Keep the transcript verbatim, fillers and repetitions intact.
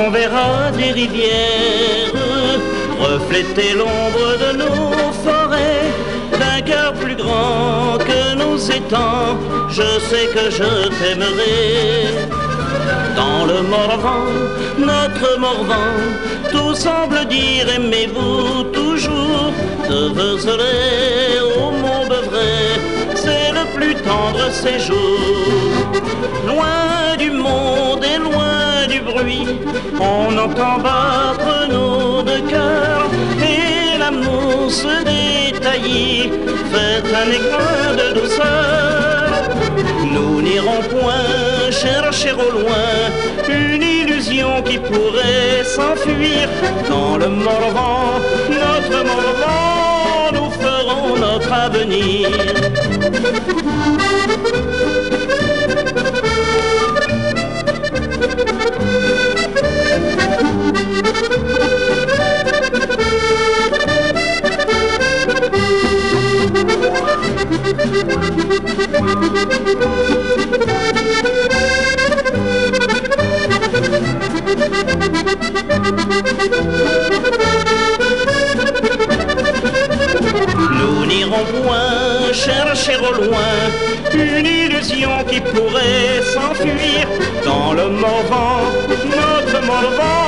on verra des rivières refléter l'ombre de nos forêts, d'un cœur plus grand que nos étangs, je sais que je t'aimerai. Dans le Morvan, notre Morvan, tout semble dire aimez-vous toujours. De Vezelay au Mont-Beuvray, c'est le plus tendre séjour. Loin du monde et loin du bruit, on entend battre nos deux cœurs, et l'amour se détaillit, fait un éclat de douceur. Nous n'irons point chercher au loin une illusion qui pourrait s'enfuir. Dans le Morvan, notre Morvan, nous ferons notre avenir. Nous n'irons point chercher au loin une illusion qui pourrait s'enfuir. Dans le Morvan, notre Morvan,